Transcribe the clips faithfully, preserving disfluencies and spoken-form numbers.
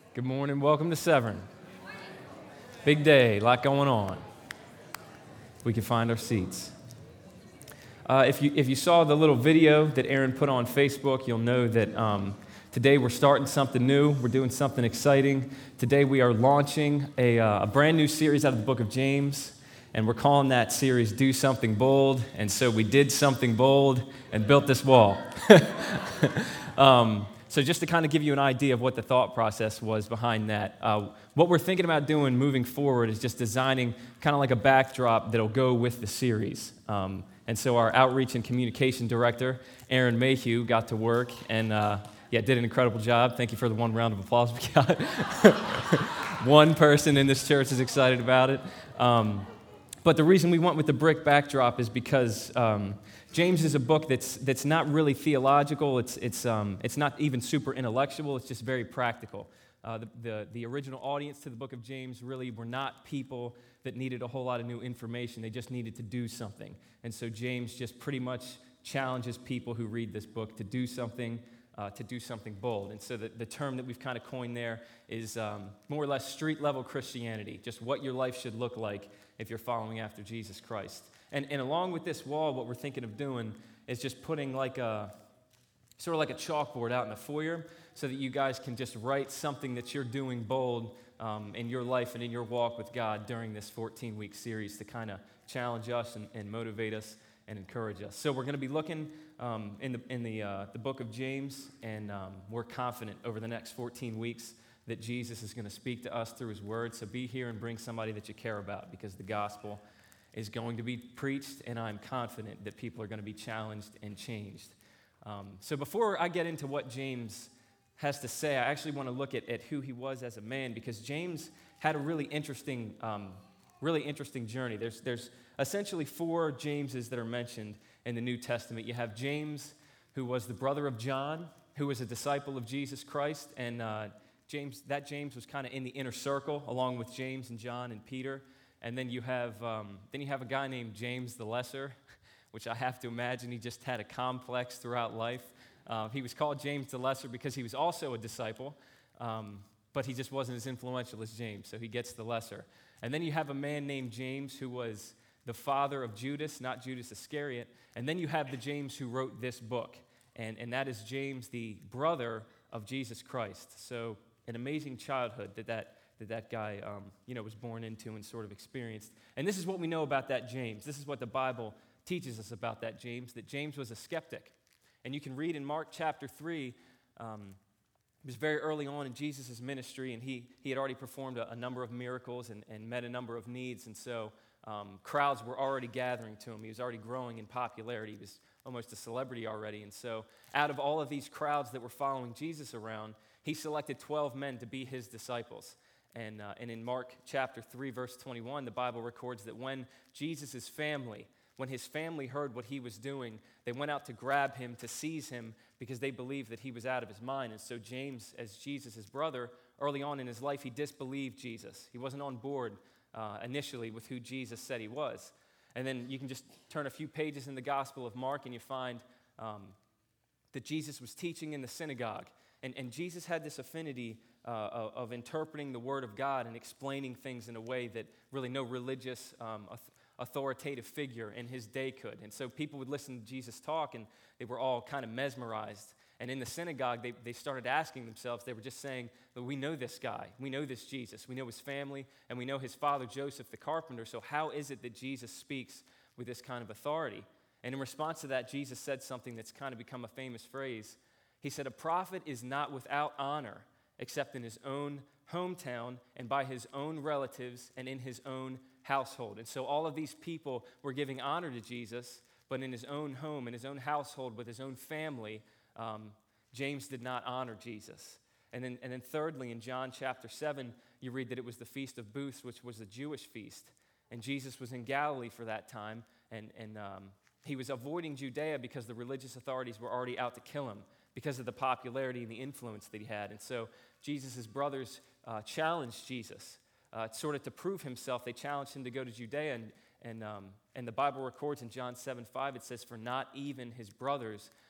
Good morning. Welcome to Severn. Big day, a lot going on. We can find our seats. Uh, if you if you saw the little video that Aaron put on Facebook, you'll know that um, today we're starting something new. We're doing something exciting. Today we are launching a, uh, a brand new series out of the book of James, and we're calling that series Do Something Bold. And so we did something bold and built this wall. um, So just to kind of give you an idea of what the thought process was behind that, uh, what we're thinking about doing moving forward is just designing kind of like a backdrop that'll go with the series. Um, and so our outreach and communication director, Aaron Mayhew, got to work and uh, yeah, did an incredible job. Thank you for the one round of applause we got. One person in this church is excited about it. Um, but the reason we went with the brick backdrop is because um, James is a book that's that's not really theological. It's it's um it's not even super intellectual. It's just very practical. Uh, the, the the original audience to the book of James really were not people that needed a whole lot of new information. They just needed to do something. And so James just pretty much challenges people who read this book to do something, uh, to do something bold. And so the, the term that we've kind of coined there is um, more or less street level Christianity, just what your life should look like if you're following after Jesus Christ. And, and along with this wall, what we're thinking of doing is just putting like a, sort of like a chalkboard out in the foyer so that you guys can just write something that you're doing bold um, in your life and in your walk with God during this fourteen-week series to kind of challenge us and, and motivate us and encourage us. So we're going to be looking um, in the in the uh, the book of James, and um, we're confident over the next fourteen weeks that Jesus is going to speak to us through his word. So be here and bring somebody that you care about, because the gospel is going to be preached, and I'm confident that people are going to be challenged and changed. Um, so before I get into what James has to say, I actually want to look at, at who he was as a man, because James had a really interesting, um, really interesting journey. There's, there's essentially four Jameses that are mentioned in the New Testament. You have James, who was the brother of John, who was a disciple of Jesus Christ, and uh, James, that James was kind of in the inner circle, along with James and John and Peter. And then you have um, then you have a guy named James the Lesser, which I have to imagine he just had a complex throughout life. Uh, he was called James the Lesser because he was also a disciple, um, but he just wasn't as influential as James, so he gets the lesser. And then you have a man named James who was the father of Judas, not Judas Iscariot. And then you have the James who wrote this book, and, and that is James, the brother of Jesus Christ. So an amazing childhood that that that that guy, um, you know, was born into and sort of experienced. And this is what we know about that James. This is what the Bible teaches us about that James, that James was a skeptic. And you can read in Mark chapter three, um, it was very early on in Jesus' ministry, and he he had already performed a, a number of miracles and, and met a number of needs, and so um, crowds were already gathering to him. He was already growing in popularity. He was almost a celebrity already. And so out of all of these crowds that were following Jesus around, he selected twelve men to be his disciples. And, uh, and in Mark chapter three, verse twenty-one, the Bible records that when Jesus' family, when his family heard what he was doing, they went out to grab him, to seize him, because they believed that he was out of his mind. And so James, as Jesus' brother, early on in his life, he disbelieved Jesus. He wasn't on board uh, initially with who Jesus said he was. And then you can just turn a few pages in the Gospel of Mark, and you find um, that Jesus was teaching in the synagogue. And, and Jesus had this affinity uh, of, of interpreting the Word of God and explaining things in a way that really no religious um, authoritative figure in his day could. And so people would listen to Jesus talk, and they were all kind of mesmerized. And in the synagogue, they, they started asking themselves, they were just saying, well, we know this guy, we know this Jesus, we know his family, and we know his father Joseph the carpenter, so how is it that Jesus speaks with this kind of authority? And in response to that, Jesus said something that's kind of become a famous phrase. He said, a prophet is not without honor except in his own hometown and by his own relatives and in his own household. And so all of these people were giving honor to Jesus, but in his own home, in his own household, with his own family, um, James did not honor Jesus. And then, and then thirdly, in John chapter seven, you read that it was the Feast of Booths, which was a Jewish feast. And Jesus was in Galilee for that time, and, and um, he was avoiding Judea because the religious authorities were already out to kill him because of the popularity and the influence that he had. And so Jesus' brothers uh, challenged Jesus. Uh, sort of to prove himself, they challenged him to go to Judea, and, and, um, and the Bible records in John seven five, it says, for not even his brothers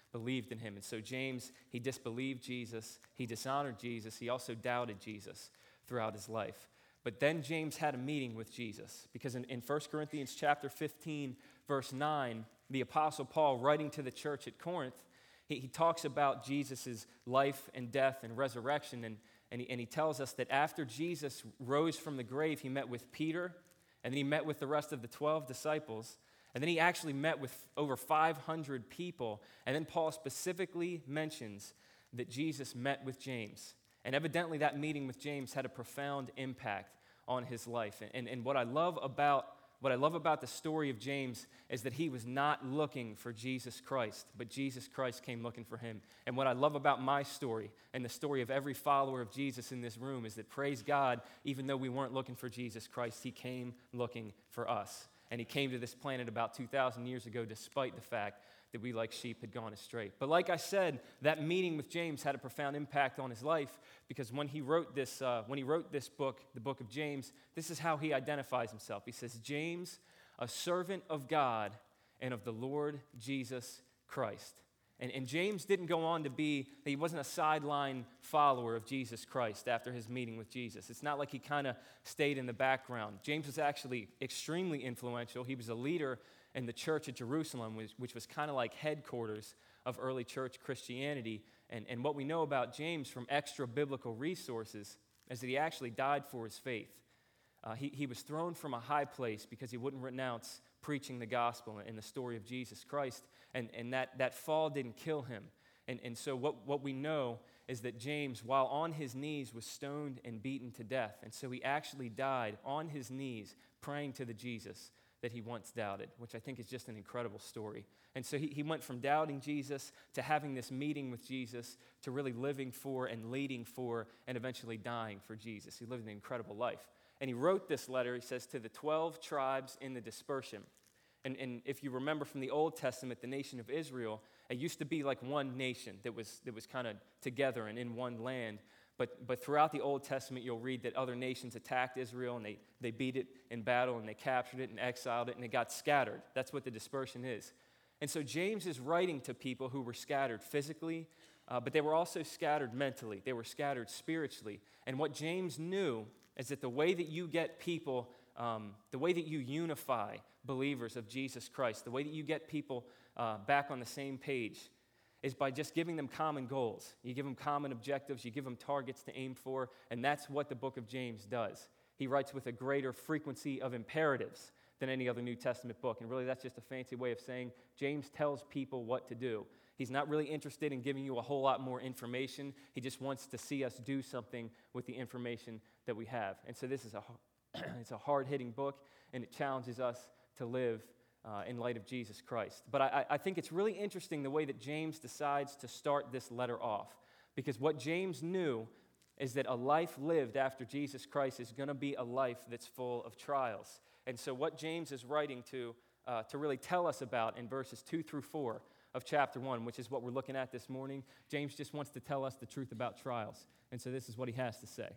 believed in him. And so James, he disbelieved Jesus, he dishonored Jesus, he also doubted Jesus throughout his life. But then James had a meeting with Jesus, because in, in First Corinthians chapter fifteen, verse nine, the Apostle Paul, writing to the church at Corinth, he, he talks about Jesus' life and death and resurrection, and, and, he, and he tells us that after Jesus rose from the grave, he met with Peter, and then he met with the rest of the twelve disciples, and then he actually met with over five hundred people, and then Paul specifically mentions that Jesus met with James. And evidently that meeting with James had a profound impact on his life. And, and, and what I love about what I love about the story of James is that he was not looking for Jesus Christ, but Jesus Christ came looking for him. And what I love about my story and the story of every follower of Jesus in this room is that, praise God, even though we weren't looking for Jesus Christ, he came looking for us. And he came to this planet about two thousand years ago, despite the fact that we, like sheep, had gone astray. But like I said, that meeting with James had a profound impact on his life, because when he wrote this, uh, when he wrote this book, the book of James, this is how he identifies himself. He says, James, a servant of God and of the Lord Jesus Christ. And, and James didn't go on to be, he wasn't a sideline follower of Jesus Christ after his meeting with Jesus. It's not like he kind of stayed in the background. James was actually extremely influential. He was a leader in the church at Jerusalem, which, which was kind of like headquarters of early church Christianity. And, and what we know about James from extra biblical resources is that he actually died for his faith. Uh, he, he was thrown from a high place because he wouldn't renounce preaching the gospel and the story of Jesus Christ, and, and that, that fall didn't kill him. And, and so what, what we know is that James, while on his knees, was stoned and beaten to death. And so he actually died on his knees praying to the Jesus that he once doubted, which I think is just an incredible story. And so he, he went from doubting Jesus to having this meeting with Jesus to really living for and leading for and eventually dying for Jesus. He lived an incredible life. And he wrote this letter, he says, to the twelve tribes in the dispersion. And, and if you remember from the Old Testament, the nation of Israel, it used to be like one nation that was, that was kind of together and in one land. But, but throughout the Old Testament, you'll read that other nations attacked Israel, and they, they beat it in battle, and they captured it and exiled it, and it got scattered. That's what the dispersion is. And so James is writing to people who were scattered physically, uh, but they were also scattered mentally. They were scattered spiritually. And what James knew is that the way that you get people, um, the way that you unify believers of Jesus Christ, the way that you get people uh, back on the same page is by just giving them common goals. You give them common objectives, you give them targets to aim for, and that's what the book of James does. He writes with a greater frequency of imperatives than any other New Testament book, and really that's just a fancy way of saying James tells people what to do. He's not really interested in giving you a whole lot more information. He just wants to see us do something with the information that we have. And so this is a, it's a hard-hitting book, and it challenges us to live Uh, in light of Jesus Christ. But I, I think it's really interesting the way that James decides to start this letter off, because what James knew is that a life lived after Jesus Christ is going to be a life that's full of trials. And so what James is writing to, uh, to really tell us about in verses two through four of chapter one, which is what we're looking at this morning, James just wants to tell us the truth about trials. And so this is what he has to say.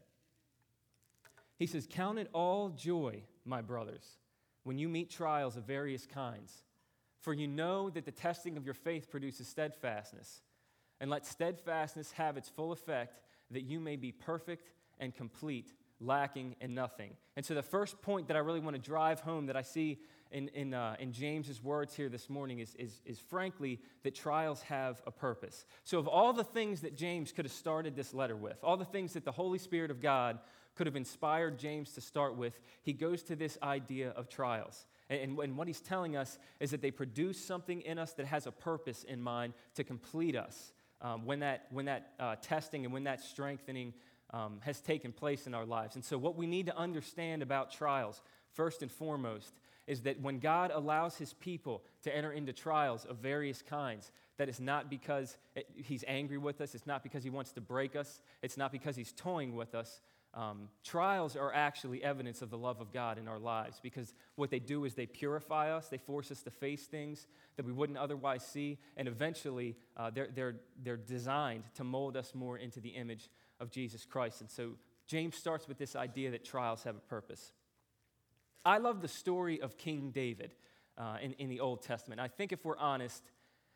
He says, "Count it all joy, my brothers, when you meet trials of various kinds. For you know that the testing of your faith produces steadfastness. And let steadfastness have its full effect, that you may be perfect and complete, lacking in nothing." And so the first point that I really want to drive home that I see in, in, uh, in James's words here this morning is, is, is frankly that trials have a purpose. So of all the things that James could have started this letter with, all the things that the Holy Spirit of God could have inspired James to start with, he goes to this idea of trials. And, and what he's telling us is that they produce something in us that has a purpose in mind to complete us um, when that, when that uh, testing and when that strengthening um, has taken place in our lives. And so what we need to understand about trials, first and foremost, is that when God allows his people to enter into trials of various kinds, that is not because it, he's angry with us, it's not because he wants to break us, it's not because he's toying with us. Um, trials are actually evidence of the love of God in our lives, because what they do is they purify us, they force us to face things that we wouldn't otherwise see, and eventually uh, they're, they're, they're designed to mold us more into the image of Jesus Christ. And so James starts with this idea that trials have a purpose. I love the story of King David uh, in, in the Old Testament. I think if we're honest,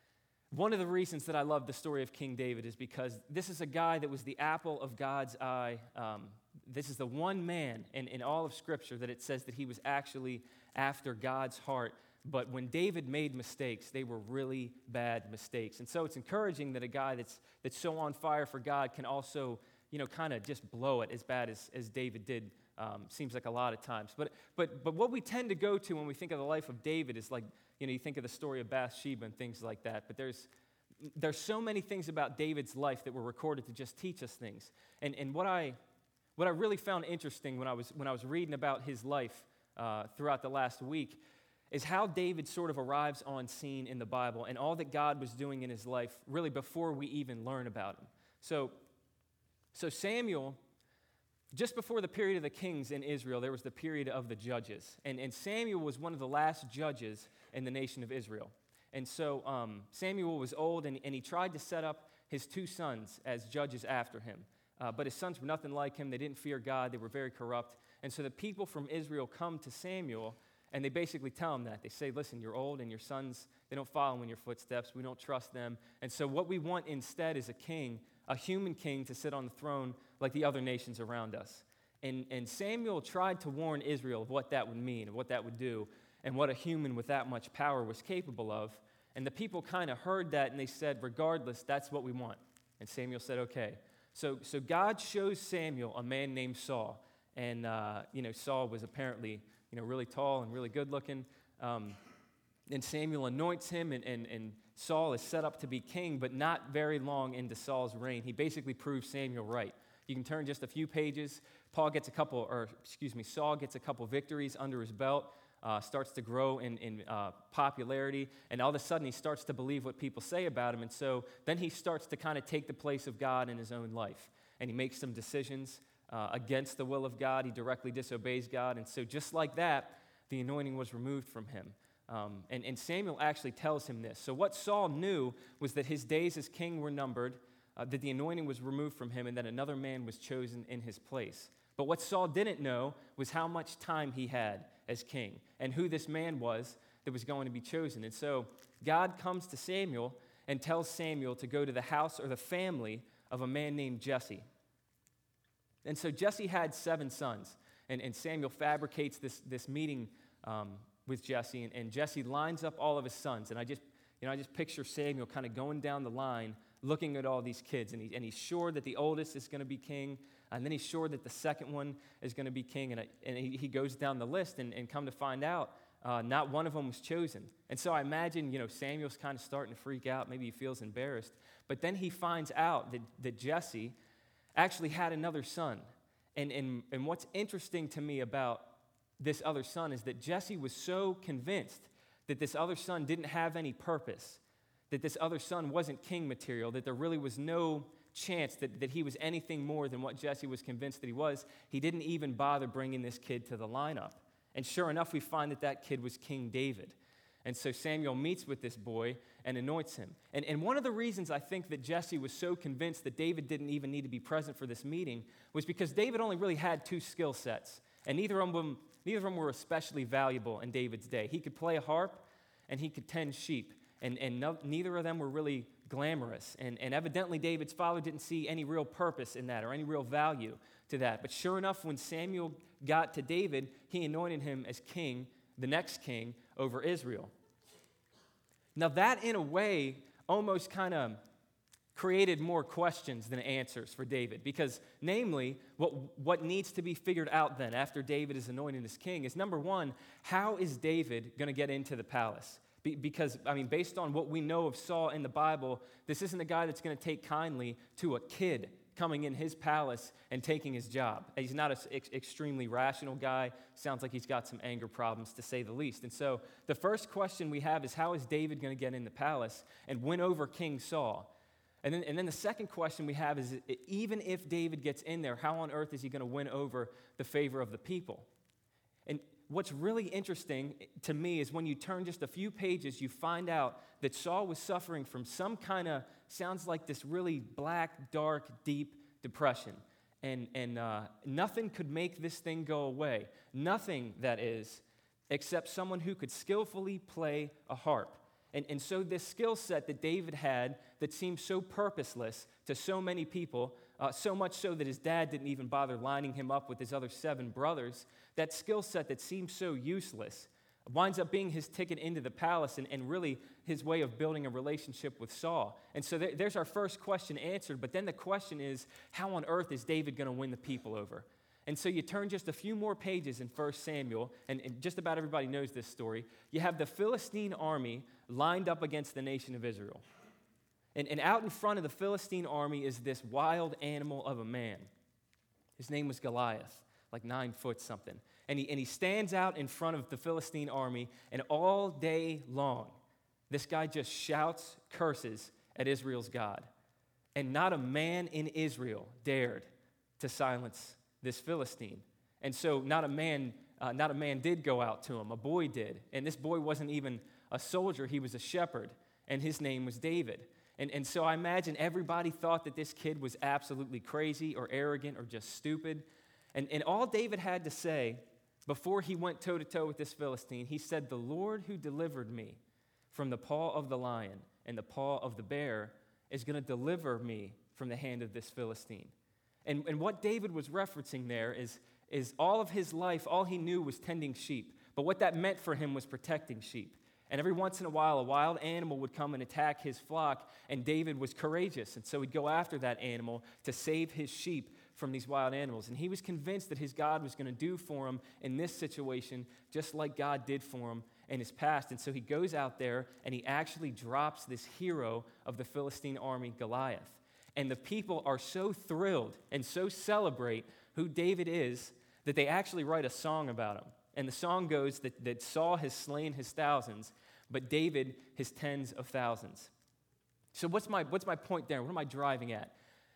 One of the reasons that I love the story of King David is because this is a guy that was the apple of God's eye. Um, this is the one man in, in all of Scripture that it says that he was actually after God's heart. But when David made mistakes, they were really bad mistakes. And so it's encouraging that a guy that's, that's so on fire for God can also, you know, kind of just blow it as bad as, as David did. Um, seems like a lot of times. But, but, but what we tend to go to when we think of the life of David is like, you know, you think of the story of Bathsheba and things like that. But there's, there's so many things about David's life that were recorded to just teach us things. And, and what, I, what I really found interesting when I was, when I was reading about his life uh, throughout the last week is how David sort of arrives on scene in the Bible and all that God was doing in his life really before we even learn about him. So, so Samuel... Just before the period of the kings in Israel, there was the period of the judges. And, and Samuel was one of the last judges in the nation of Israel. And so um, Samuel was old, and, and he tried to set up his two sons as judges after him. Uh, but his sons were nothing like him. They didn't fear God. They were very corrupt. And so the people from Israel come to Samuel, and they basically tell him that. They say, listen, you're old, and your sons, they don't follow in your footsteps. We don't trust them. And so what we want instead is a king, a human king to sit on the throne like the other nations around us. And, and Samuel tried to warn Israel of what that would mean, of what that would do, and what a human with that much power was capable of. And the people kind of heard that, and they said, regardless, that's what we want. And Samuel said, okay. So, so God shows Samuel a man named Saul. And, uh, you know, Saul was apparently, you know, really tall and really good looking. Um, and Samuel anoints him, and, and, and Saul is set up to be king, but not very long into Saul's reign. He basically proves Samuel right. You can turn just a few pages. Paul gets a couple, or excuse me, Saul gets a couple victories under his belt, uh, starts to grow in, in uh, popularity, and all of a sudden he starts to believe what people say about him. And so then he starts to kind of take the place of God in his own life. And he makes some decisions uh, against the will of God. He directly disobeys God. And so just like that, the anointing was removed from him. Um, and, and Samuel actually tells him this. So what Saul knew was that his days as king were numbered, uh, that the anointing was removed from him, and that another man was chosen in his place. But what Saul didn't know was how much time he had as king and who this man was that was going to be chosen. And so God comes to Samuel and tells Samuel to go to the house or the family of a man named Jesse. And so Jesse had seven sons, and, and Samuel fabricates this, this meeting um, with Jesse, and, and Jesse lines up all of his sons. And I just, you know, I just picture Samuel kind of going down the line, looking at all these kids, and, he, and he's sure that the oldest is going to be king, and then he's sure that the second one is going to be king, and, I, and he, he goes down the list, and, and come to find out, uh, not one of them was chosen. And so I imagine, you know, Samuel's kind of starting to freak out. Maybe he feels embarrassed. But then he finds out that, that Jesse actually had another son. And, and, and what's interesting to me about this other son is that Jesse was so convinced that this other son didn't have any purpose, that this other son wasn't king material, that there really was no chance that, that he was anything more than what Jesse was convinced that he was. He didn't even bother bringing this kid to the lineup. And sure enough, we find that that kid was King David. And so Samuel meets with this boy and anoints him. And, and one of the reasons I think that Jesse was so convinced that David didn't even need to be present for this meeting was because David only really had two skill sets. And neither of them, neither of them were especially valuable in David's day. He could play a harp and he could tend sheep. And, and no, neither of them were really glamorous. And, and evidently David's father didn't see any real purpose in that or any real value to that. But sure enough, when Samuel got to David, he anointed him as king, the next king over Israel. Now that, in a way, almost kind of created more questions than answers for David. Because, namely, what, what needs to be figured out then after David is anointed as king is, number one, how is David going to get into the palace? Be, because, I mean, based on what we know of Saul in the Bible, this isn't a guy that's going to take kindly to a kid coming in his palace and taking his job. He's not an ex- extremely rational guy. Sounds like he's got some anger problems, to say the least. And so the first question we have is, how is David going to get in the palace and win over King Saul? And then, and then the second question we have is, even if David gets in there, how on earth is he going to win over the favor of the people? And what's really interesting to me is when you turn just a few pages, you find out that Saul was suffering from some kind of, sounds like this really black, dark, deep depression. And, and uh, nothing could make this thing go away. Nothing, that is, except someone who could skillfully play a harp. And, and so this skill set that David had that seemed so purposeless to so many people, uh, so much so that his dad didn't even bother lining him up with his other seven brothers, that skill set that seemed so useless winds up being his ticket into the palace and, and really his way of building a relationship with Saul. And so there, there's our first question answered, but then the question is, how on earth is David going to win the people over? And so you turn just a few more pages in First Samuel, and, and just about everybody knows this story. You have the Philistine army lined up against the nation of Israel. And, and out in front of the Philistine army is this wild animal of a man. His name was Goliath, like nine foot something. And he, and he stands out in front of the Philistine army, and all day long, this guy just shouts curses at Israel's God. And not a man in Israel dared to silence this Philistine. And so not a man uh, not a man did go out to him. A boy did. And this boy wasn't even a soldier. He was a shepherd, and his name was David. And, and so I imagine everybody thought that this kid was absolutely crazy or arrogant or just stupid. And, and all David had to say before he went toe-to-toe with this Philistine, he said, "The Lord who delivered me from the paw of the lion and the paw of the bear is going to deliver me from the hand of this Philistine." And, and what David was referencing there is, is all of his life, all he knew was tending sheep. But what that meant for him was protecting sheep. And every once in a while, a wild animal would come and attack his flock, and David was courageous. And so he'd go after that animal to save his sheep from these wild animals. And he was convinced that his God was going to do for him in this situation just like God did for him in his past. And so he goes out there, and he actually drops this hero of the Philistine army, Goliath. And the people are so thrilled and so celebrate who David is that they actually write a song about him. And the song goes that, that Saul has slain his thousands, but David his tens of thousands. So what's my, what's my point there? What am I driving at?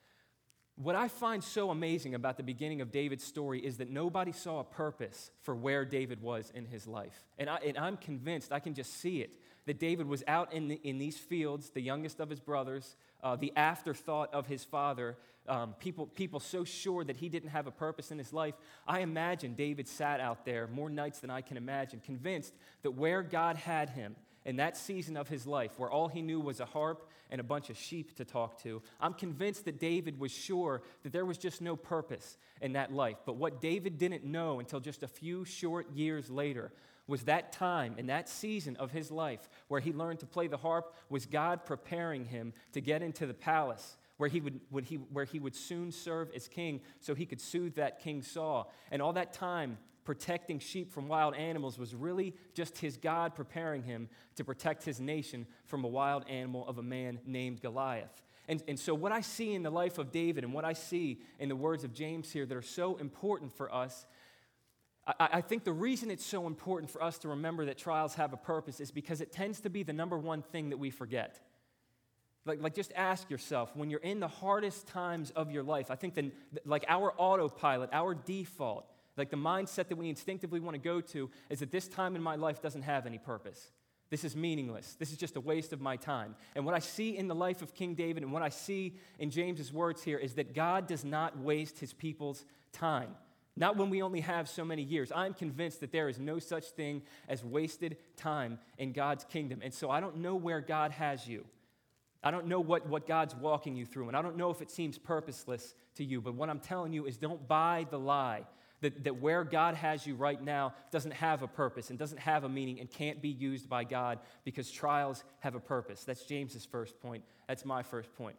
What I find so amazing about the beginning of David's story is that nobody saw a purpose for where David was in his life. And, I, and I'm convinced, I can just see it, that David was out in, the, in these fields, the youngest of his brothers, uh, the afterthought of his father, um, people, people so sure that he didn't have a purpose in his life. I imagine David sat out there more nights than I can imagine, convinced that where God had him, in that season of his life where all he knew was a harp and a bunch of sheep to talk to, I'm convinced that David was sure that there was just no purpose in that life. But what David didn't know until just a few short years later was that time in that season of his life where he learned to play the harp was God preparing him to get into the palace where he would, would he, where he would soon serve as king so he could soothe that King Saul. And all that time protecting sheep from wild animals was really just his God preparing him to protect his nation from a wild animal of a man named Goliath. And, and so what I see in the life of David and what I see in the words of James here that are so important for us, I, I think the reason it's so important for us to remember that trials have a purpose is because it tends to be the number one thing that we forget. Like, like just ask yourself, when you're in the hardest times of your life, I think that like our autopilot, our default, like the mindset that we instinctively want to go to is that this time in my life doesn't have any purpose. This is meaningless. This is just a waste of my time. And what I see in the life of King David and what I see in James's words here is that God does not waste his people's time. Not when we only have so many years. I'm convinced that there is no such thing as wasted time in God's kingdom. And so I don't know where God has you. I don't know what, what God's walking you through, and I don't know if it seems purposeless to you, but what I'm telling you is don't buy the lie that, that where God has you right now doesn't have a purpose and doesn't have a meaning and can't be used by God because trials have a purpose. That's James's first point. That's my first point.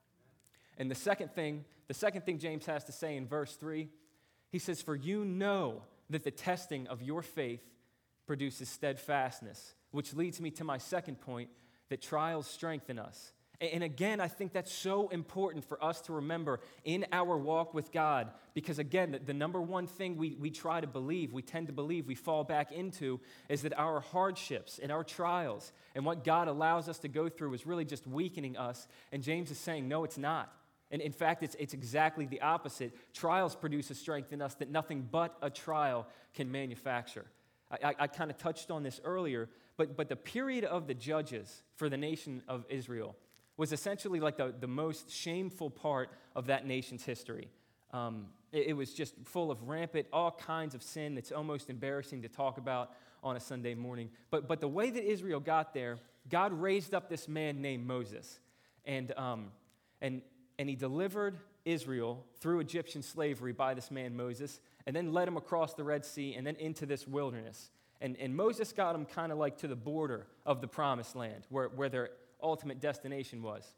And the second thing, the second thing James has to say in verse three, he says, "For you know that the testing of your faith produces steadfastness," which leads me to my second point, that trials strengthen us. And again, I think that's so important for us to remember in our walk with God because, again, the, the number one thing we, we try to believe, we tend to believe, we fall back into is that our hardships and our trials and what God allows us to go through is really just weakening us. And James is saying, no, it's not. And in fact, it's, it's exactly the opposite. Trials produce a strength in us that nothing but a trial can manufacture. I, I kind of touched on this earlier, but, but the period of the judges for the nation of Israel was essentially like the, the most shameful part of that nation's history. Um, it, it was just full of rampant, all kinds of sin that's almost embarrassing to talk about on a Sunday morning. But, but the way that Israel got there God raised up this man named Moses, and, um, and, and he delivered Israel through Egyptian slavery by this man Moses, and then led him across the Red Sea and then into this wilderness. And, and Moses got them kind of like to the border of the promised land, where, where their ultimate destination was.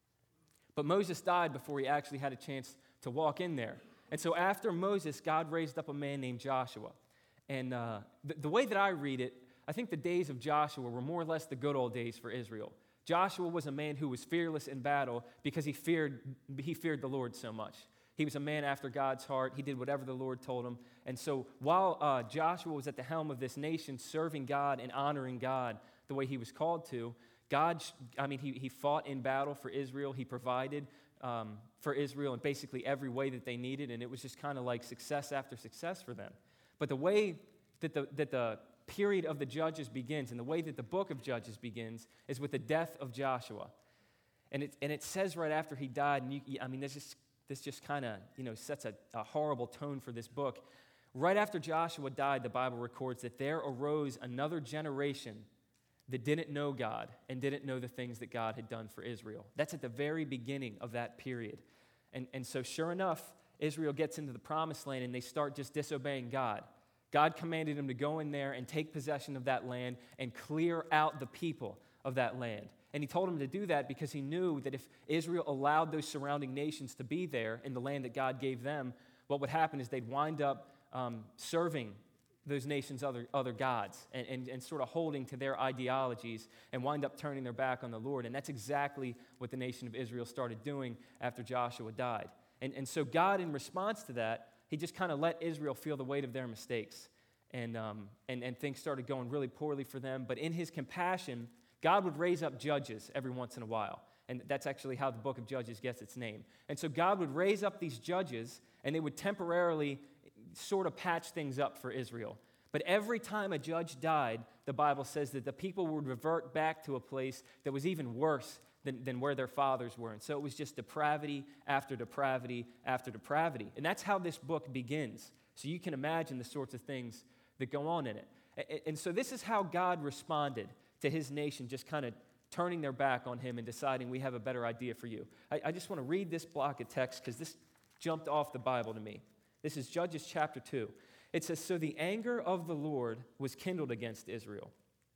But Moses died before he actually had a chance to walk in there. And so after Moses, God raised up a man named Joshua. And uh, the, the way that I read it, I think the days of Joshua were more or less the good old days for Israel. Joshua was a man who was fearless in battle because he feared, he feared the Lord so much. He was a man after God's heart. He did whatever the Lord told him. And so while uh, Joshua was at the helm of this nation, serving God and honoring God the way he was called to, God, I mean, he, he fought in battle for Israel. He provided um, for Israel in basically every way that they needed, and it was just kind of like success after success for them. But the way that the, that the period of the Judges begins and the way that the book of Judges begins is with the death of Joshua. And it, and it says right after he died, and you, I mean, this just, this just kind of, you know, sets a, a horrible tone for this book. Right after Joshua died, the Bible records that there arose another generation that didn't know God and didn't know the things that God had done for Israel. That's at the very beginning of that period. And, and so sure enough, Israel gets into the promised land and they start just disobeying God. God commanded them to go in there and take possession of that land and clear out the people of that land. And he told them to do that because he knew that if Israel allowed those surrounding nations to be there in the land that God gave them, what would happen is they'd wind up um, serving those nations' other, other gods and, and, and sort of holding to their ideologies and wind up turning their back on the Lord. And that's exactly what the nation of Israel started doing after Joshua died. And, and so God, in response to that, he just kind of let Israel feel the weight of their mistakes. And, um, and, and things started going really poorly for them. But in his compassion, God would raise up judges every once in a while. And that's actually how the book of Judges gets its name. And so God would raise up these judges, and they would temporarily sort of patch things up for Israel. But every time a judge died, the Bible says that the people would revert back to a place that was even worse than, than where their fathers were. And so it was just depravity after depravity after depravity. And that's how this book begins. So you can imagine the sorts of things that go on in it. And so this is how God responded to his nation, just kind of turning their back on him and deciding we have a better idea for you. I, I just want to read this block of text because this jumped off the Bible to me. This is Judges chapter two. It says, "So the anger of the Lord was kindled against Israel.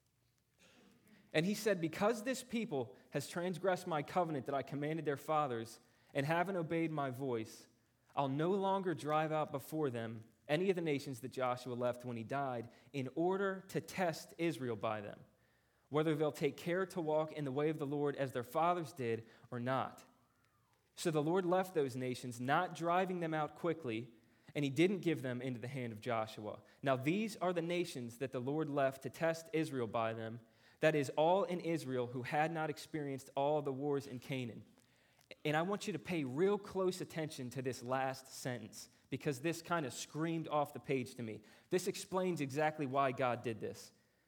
And he said, because this people has transgressed my covenant that I commanded their fathers and haven't obeyed my voice, I'll no longer drive out before them any of the nations that Joshua left when he died in order to test Israel by them, whether they'll take care to walk in the way of the Lord as their fathers did or not. So the Lord left those nations, not driving them out quickly, and he didn't give them into the hand of Joshua. Now these are the nations that the Lord left to test Israel by them, that is, all in Israel who had not experienced all the wars in Canaan." And I want you to pay real close attention to this last sentence, because this kind of screamed off the page to me. This explains exactly why God did this.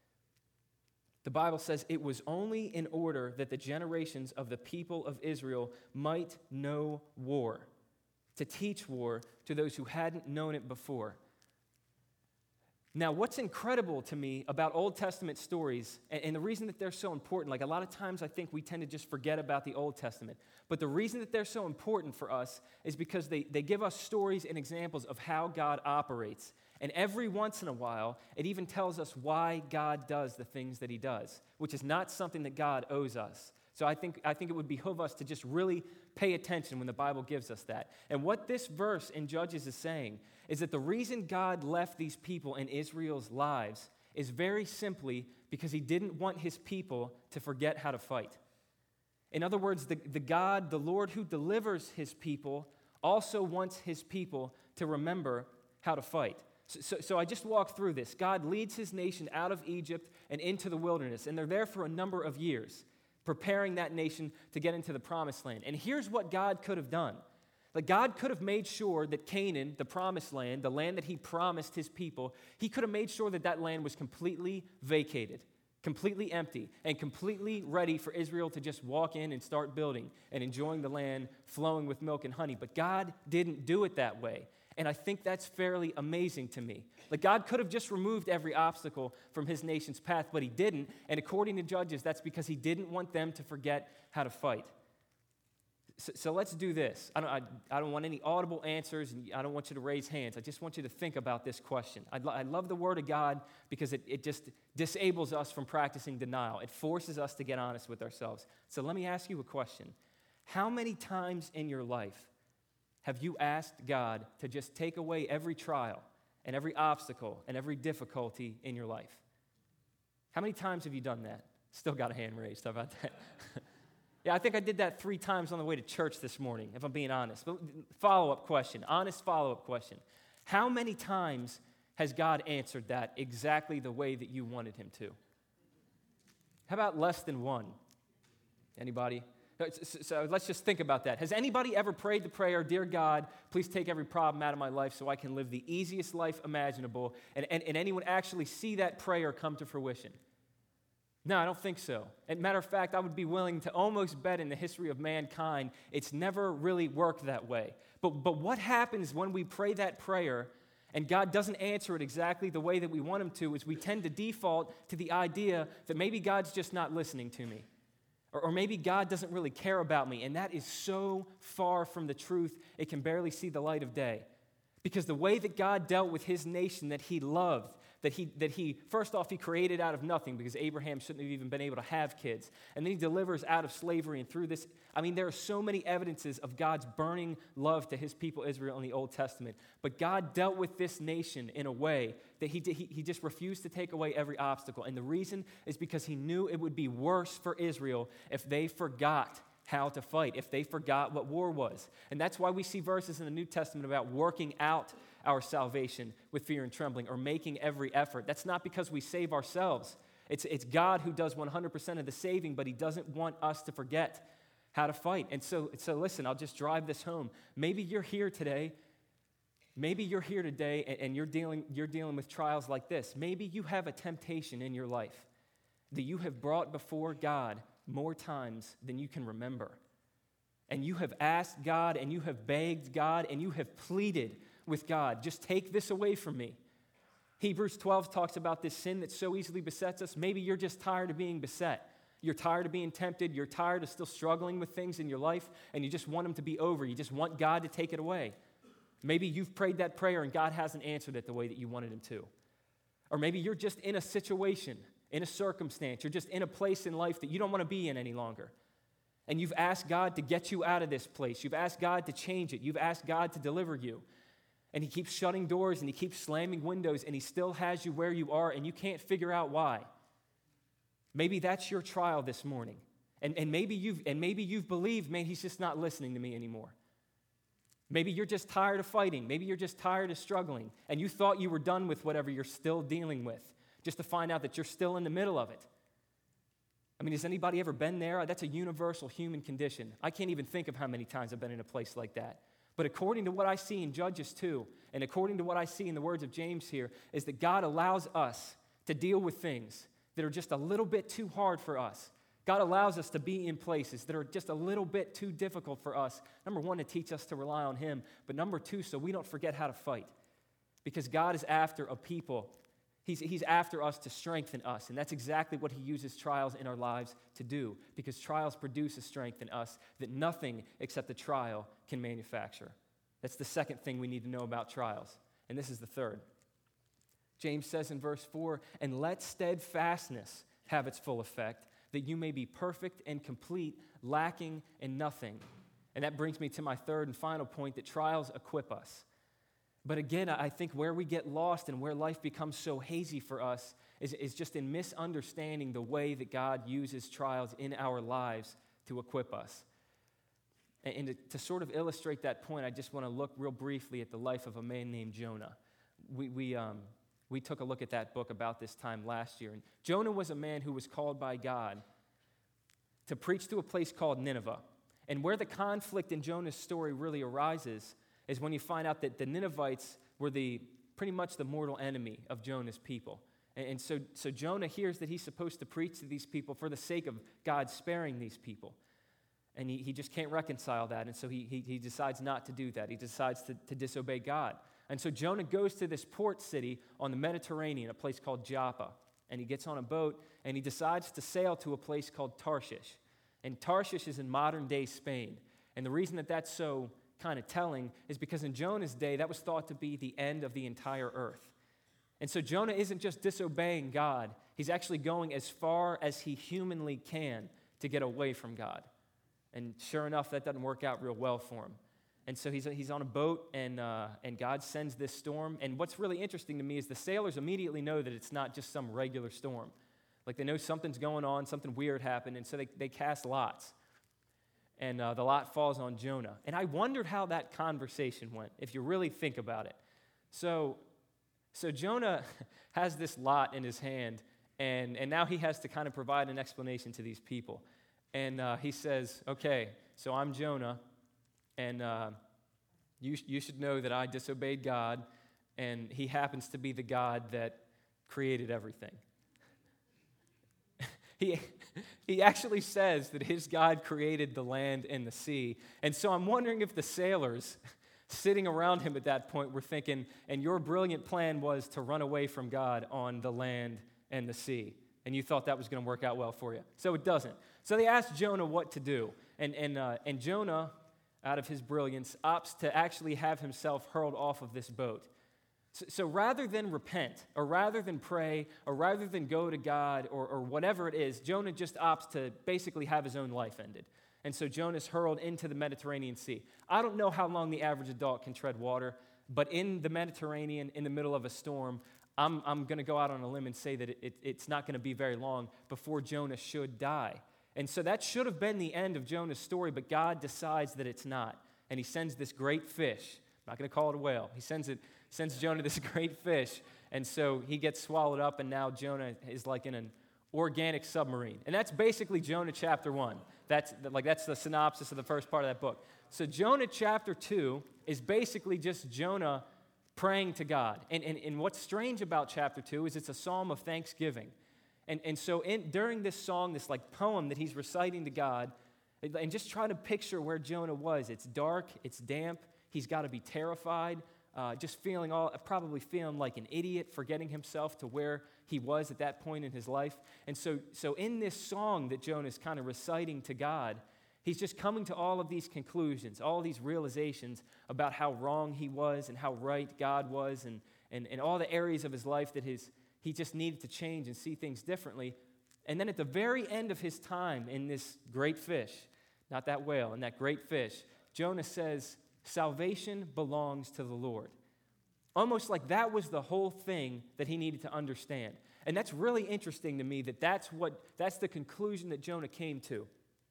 The Bible says it was only in order that the generations of the people of Israel might know war, to teach war to those who hadn't known it before. Now, what's incredible to me about Old Testament stories, and, and the reason that they're so important, like a lot of times I think we tend to just forget about the Old Testament, but the reason that they're so important for us is because they, they give us stories and examples of how God operates. And every once in a while, it even tells us why God does the things that he does, which is not something that God owes us. So I think, I think it would behoove us to just really pay attention when the Bible gives us that. And what this verse in Judges is saying is that the reason God left these people in Israel's lives is very simply because he didn't want his people to forget how to fight. In other words, the, the God, the Lord who delivers his people, also wants his people to remember how to fight. So, so, so I just walked through this. God leads his nation out of Egypt and into the wilderness, and they're there for a number of years, preparing that nation to get into the promised land. And here's what God could have done. Like, God could have made sure that Canaan, the promised land, the land that he promised his people, he could have made sure that that land was completely vacated, completely empty, and completely ready for Israel to just walk in and start building and enjoying the land flowing with milk and honey. But God didn't do it that way. And I think that's fairly amazing to me. Like, God could have just removed every obstacle from his nation's path, but he didn't. And according to Judges, that's because he didn't want them to forget how to fight. So, so let's do this. I don't, I, I don't want any audible answers, and I don't want you to raise hands. I just want you to think about this question. I, lo- I love the Word of God because it, it just disables us from practicing denial. It forces us to get honest with ourselves. So let me ask you a question. How many times in your life have you asked God to just take away every trial and every obstacle and every difficulty in your life? How many times have you done that? Still got a hand raised. How about that? Yeah, I think I did that three times on the way to church this morning, if I'm being honest. But follow-up question, honest follow-up question. How many times has God answered that exactly the way that you wanted him to? How about less than one? Anybody? So let's just think about that. Has anybody ever prayed the prayer, "Dear God, please take every problem out of my life so I can live the easiest life imaginable," and, and, and anyone actually see that prayer come to fruition? No, I don't think so. As a matter of fact, I would be willing to almost bet in the history of mankind, it's never really worked that way. But, but what happens when we pray that prayer and God doesn't answer it exactly the way that we want him to is we tend to default to the idea that maybe God's just not listening to me. Or, or maybe God doesn't really care about me. And that is so far from the truth, it can barely see the light of day. Because the way that God dealt with his nation that he loved, that he, that he, first off, he created out of nothing because Abraham shouldn't have even been able to have kids. And then he delivers out of slavery. And through this, I mean, there are so many evidences of God's burning love to his people Israel in the Old Testament. But God dealt with this nation in a way that he, did, he, he just refused to take away every obstacle. And the reason is because he knew it would be worse for Israel if they forgot how to fight, if they forgot what war was. And that's why we see verses in the New Testament about working out our salvation with fear and trembling or making every effort. That's not because we save ourselves. It's, it's God who does one hundred percent of the saving, but he doesn't want us to forget how to fight. And so, so listen, I'll just drive this home. Maybe you're here today. Maybe you're here today and, and you're dealing, you're dealing with trials like this. Maybe you have a temptation in your life that you have brought before God more times than you can remember. And you have asked God and you have begged God and you have pleaded with God, just take this away from me. Hebrews twelve talks about this sin that so easily besets us. Maybe you're just tired of being beset. You're tired of being tempted. You're tired of still struggling with things in your life and you just want them to be over. You just want God to take it away. Maybe you've prayed that prayer and God hasn't answered it the way that you wanted him to. Or maybe you're just in a situation, in a circumstance, you're just in a place in life that you don't want to be in any longer. And you've asked God to get you out of this place. You've asked God to change it. You've asked God to deliver you. And he keeps shutting doors and he keeps slamming windows and he still has you where you are and you can't figure out why. Maybe that's your trial this morning. And, and, maybe you've, and maybe you've believed, man, he's just not listening to me anymore. Maybe you're just tired of fighting. Maybe you're just tired of struggling. And you thought you were done with whatever you're still dealing with, just to find out that you're still in the middle of it. I mean, has anybody ever been there? That's a universal human condition. I can't even think of how many times I've been in a place like that. But according to what I see in Judges two, and according to what I see in the words of James here, is that God allows us to deal with things that are just a little bit too hard for us. God allows us to be in places that are just a little bit too difficult for us. Number one, to teach us to rely on him. But number two, so we don't forget how to fight. Because God is after a people. He's, he's after us to strengthen us. And that's exactly what he uses trials in our lives to do. Because trials produce a strength in us that nothing except the trial can manufacture. That's the second thing we need to know about trials. And this is the third. James says in verse four, "And let steadfastness have its full effect, that you may be perfect and complete, lacking in nothing." And that brings me to my third and final point, that trials equip us. But again, I think where we get lost and where life becomes so hazy for us is, is just in misunderstanding the way that God uses trials in our lives to equip us. And, and to, to sort of illustrate that point, I just want to look real briefly at the life of a man named Jonah. We, we, um, we took a look at that book about this time last year. And Jonah was a man who was called by God to preach to a place called Nineveh. And where the conflict in Jonah's story really arises is when you find out that the Ninevites were the pretty much the mortal enemy of Jonah's people. And, and so, so Jonah hears that he's supposed to preach to these people for the sake of God sparing these people. And he, he just can't reconcile that. And so he, he, he decides not to do that. He decides to, to disobey God. And so Jonah goes to this port city on the Mediterranean, a place called Joppa. And he gets on a boat, and he decides to sail to a place called Tarshish. And Tarshish is in modern-day Spain. And the reason that that's so kind of telling is because in Jonah's day, that was thought to be the end of the entire earth. And so Jonah isn't just disobeying God. He's actually going as far as he humanly can to get away from God. And sure enough, that doesn't work out real well for him. And so he's, he's on a boat, and, uh, and God sends this storm. And what's really interesting to me is the sailors immediately know that it's not just some regular storm. Like, they know something's going on, something weird happened, and so they, they cast lots. And uh, the lot falls on Jonah. And I wondered how that conversation went, if you really think about it. So, so Jonah has this lot in his hand, and, and now he has to kind of provide an explanation to these people. And uh, he says, okay, so I'm Jonah, and uh, you, you should know that I disobeyed God, and he happens to be the God that created everything. He, he actually says that his God created the land and the sea. And so I'm wondering if the sailors sitting around him at that point were thinking, and your brilliant plan was to run away from God on the land and the sea. And you thought that was going to work out well for you. So it doesn't. So they asked Jonah what to do. And, and, uh, and Jonah, out of his brilliance, opts to actually have himself hurled off of this boat. So, so rather than repent, or rather than pray, or rather than go to God, or, or whatever it is, Jonah just opts to basically have his own life ended. And so Jonah's hurled into the Mediterranean Sea. I don't know how long the average adult can tread water, but in the Mediterranean, in the middle of a storm, I'm, I'm going to go out on a limb and say that it, it, it's not going to be very long before Jonah should die. And so that should have been the end of Jonah's story, but God decides that it's not. And he sends this great fish. I'm not going to call it a whale. He sends it, sends Jonah this great fish, and so he gets swallowed up, and now Jonah is like in an organic submarine. And that's basically Jonah chapter one. That's like that's the synopsis of the first part of that book. So Jonah chapter two is basically just Jonah praying to God. And, and, and what's strange about chapter two is it's a psalm of thanksgiving. And, and so in, during this song, this like poem that he's reciting to God, and just try to picture where Jonah was. It's dark, it's damp, he's got to be terrified, uh, just feeling all, probably feeling like an idiot, forgetting himself to where he was at that point in his life. And so, so in this song that Jonah is kind of reciting to God, he's just coming to all of these conclusions, all of these realizations about how wrong he was and how right God was, and, and, and all the areas of his life that his, he just needed to change and see things differently. And then at the very end of his time in this great fish, not that whale, in that great fish, Jonah says, salvation belongs to the Lord. Almost like that was the whole thing that he needed to understand. And that's really interesting to me that that's what that's the conclusion that Jonah came to.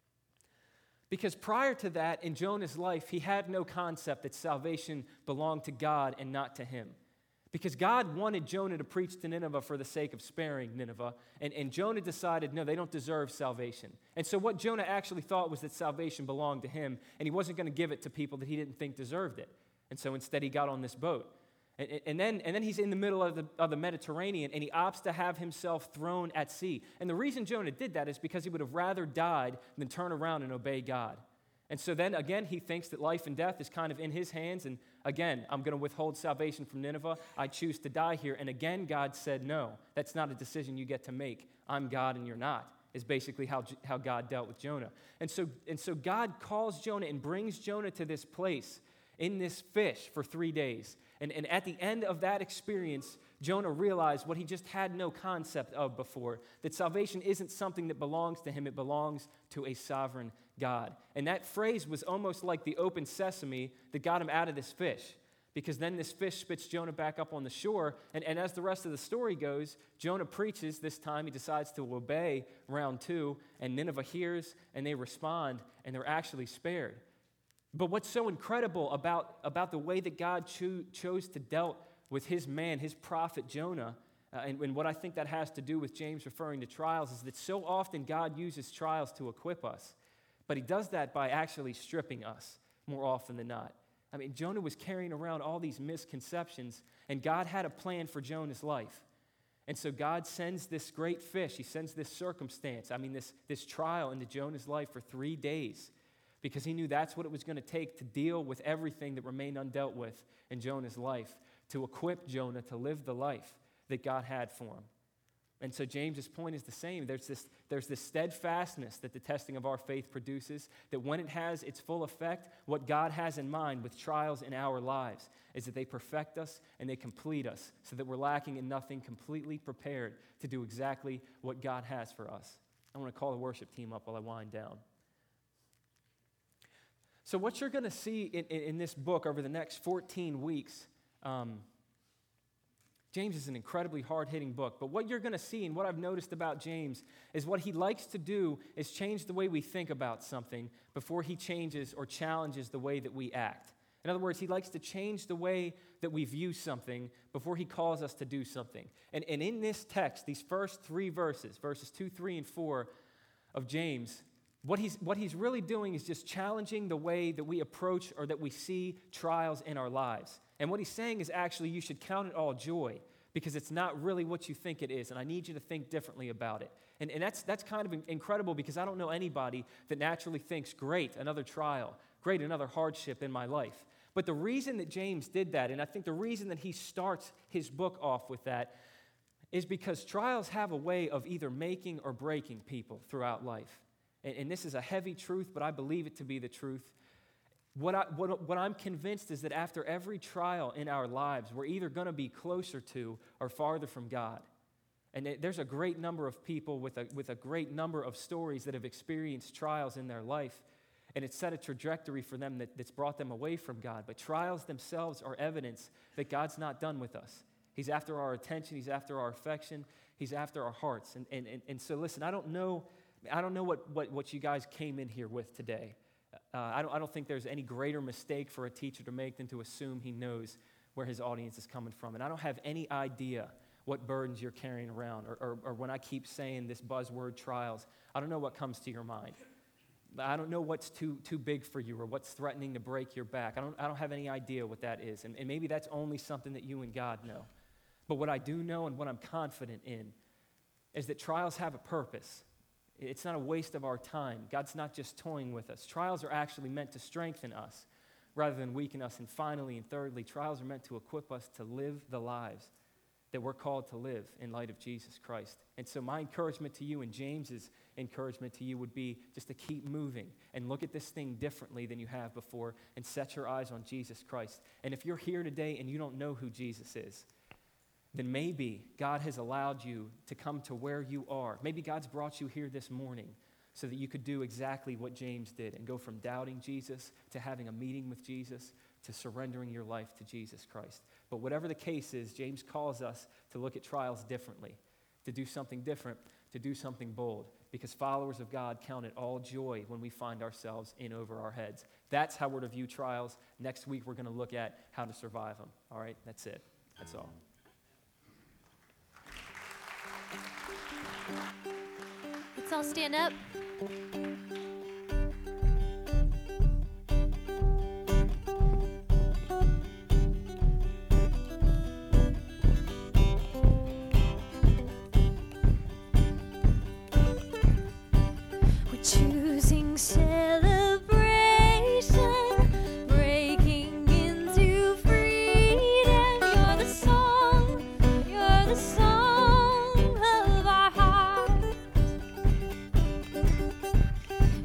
Because prior to that, in Jonah's life, he had no concept that salvation belonged to God and not to him. Because God wanted Jonah to preach to Nineveh for the sake of sparing Nineveh, and, and Jonah decided, no, they don't deserve salvation. And so what Jonah actually thought was that salvation belonged to him, and he wasn't going to give it to people that he didn't think deserved it. And so instead he got on this boat. And, and, then, and then he's in the middle of the, of the Mediterranean, and he opts to have himself thrown at sea. And the reason Jonah did that is because he would have rather died than turn around and obey God. And so then, again, he thinks that life and death is kind of in his hands. And again, I'm going to withhold salvation from Nineveh. I choose to die here. And again, God said, no, that's not a decision you get to make. I'm God and you're not, is basically how, how God dealt with Jonah. And so, and so God calls Jonah and brings Jonah to this place in this fish for three days. And, and at the end of that experience, Jonah realized what he just had no concept of before, that salvation isn't something that belongs to him, it belongs to a sovereign God. And that phrase was almost like the open sesame that got him out of this fish, because then this fish spits Jonah back up on the shore, and, and as the rest of the story goes, Jonah preaches. This time he decides to obey round two, and Nineveh hears, and they respond, and they're actually spared. But what's so incredible about, about the way that God cho- chose to deal with his man, his prophet Jonah, uh, and, and what I think that has to do with James referring to trials, is that so often God uses trials to equip us. But he does that by actually stripping us more often than not. I mean, Jonah was carrying around all these misconceptions, and God had a plan for Jonah's life. And so God sends this great fish. He sends this circumstance, I mean, this, this trial into Jonah's life for three days. because he knew that's what it was going to take to deal with everything that remained undealt with in Jonah's life, to equip Jonah to live the life that God had for him. And so James's point is the same. There's this, there's this steadfastness that the testing of our faith produces, that when it has its full effect, what God has in mind with trials in our lives is that they perfect us and they complete us so that we're lacking in nothing, completely prepared to do exactly what God has for us. I want to call the worship team up while I wind down. So what you're going to see in, in, in this book over the next fourteen weeks, um, James is an incredibly hard-hitting book, but what you're going to see and what I've noticed about James is what he likes to do is change the way we think about something before he changes or challenges the way that we act. In other words, he likes to change the way that we view something before he calls us to do something. And, and in this text, these first three verses, verses two, three, and four of James, what he's, what he's really doing is just challenging the way that we approach or that we see trials in our lives. And what he's saying is actually you should count it all joy because it's not really what you think it is, and I need you to think differently about it. And, and that's, that's kind of incredible because I don't know anybody that naturally thinks, great, another trial, great, another hardship in my life. But the reason that James did that, and I think the reason that he starts his book off with that, is because trials have a way of either making or breaking people throughout life. And, and this is a heavy truth, but I believe it to be the truth. What, I, what, what I'm convinced is that after every trial in our lives, we're either going to be closer to or farther from God. And it, there's a great number of people with a, with a great number of stories that have experienced trials in their life, and it's set a trajectory for them that, that's brought them away from God. But trials themselves are evidence that God's not done with us. He's after our attention. He's after our affection. He's after our hearts. And, and, and, and so listen, I don't know, I don't know what, what, what you guys came in here with today. Uh, I, don't, I don't think there's any greater mistake for a teacher to make than to assume he knows where his audience is coming from. And I don't have any idea what burdens you're carrying around, or, or, or when I keep saying this buzzword trials, I don't know what comes to your mind. I don't know what's too too big for you or what's threatening to break your back. I don't, I don't have any idea what that is. And, and maybe that's only something that you and God know. But what I do know and what I'm confident in is that trials have a purpose. It's not a waste of our time. God's not just toying with us. Trials are actually meant to strengthen us rather than weaken us. And finally and thirdly, trials are meant to equip us to live the lives that we're called to live in light of Jesus Christ. And so my encouragement to you and James's encouragement to you would be just to keep moving and look at this thing differently than you have before and set your eyes on Jesus Christ. And if you're here today and you don't know who Jesus is, then maybe God has allowed you to come to where you are. Maybe God's brought you here this morning so that you could do exactly what James did and go from doubting Jesus to having a meeting with Jesus to surrendering your life to Jesus Christ. But whatever the case is, James calls us to look at trials differently, to do something different, to do something bold, because followers of God count it all joy when we find ourselves in over our heads. That's how we're to view trials. Next week, we're going to look at how to survive them. All right, that's it. That's all. Let's all stand up. We're choosing celebration, breaking into freedom. You're the song, you're the song of our hearts.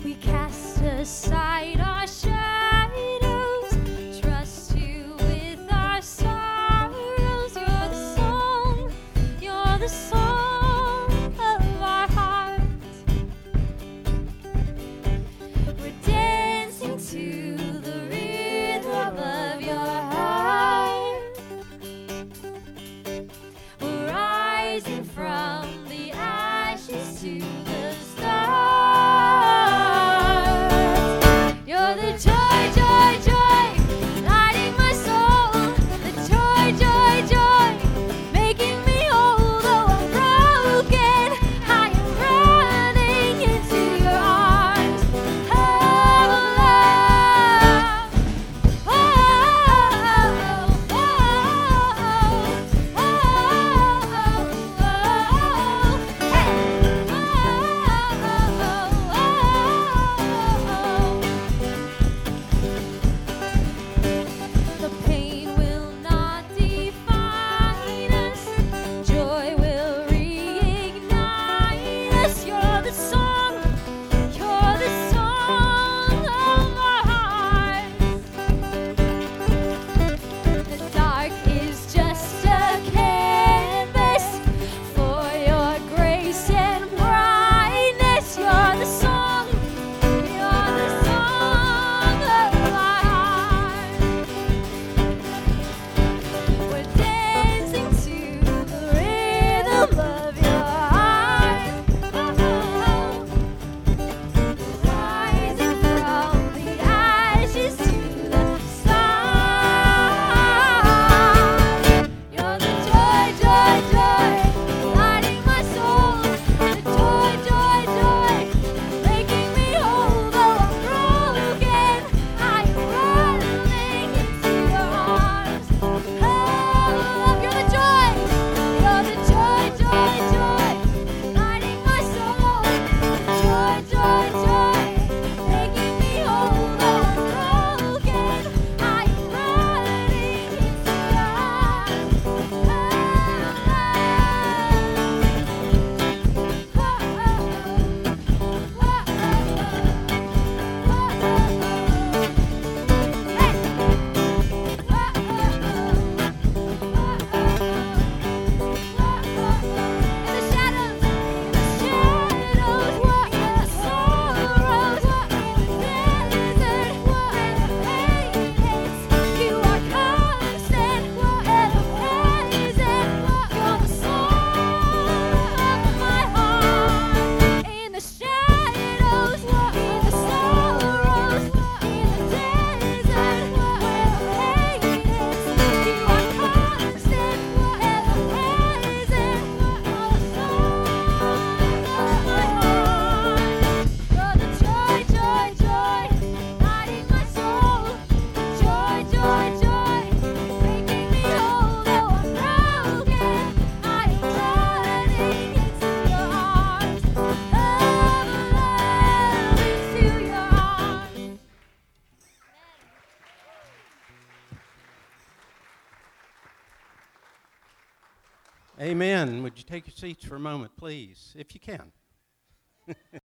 Amen. Would you take your seats for a moment, please, if you can?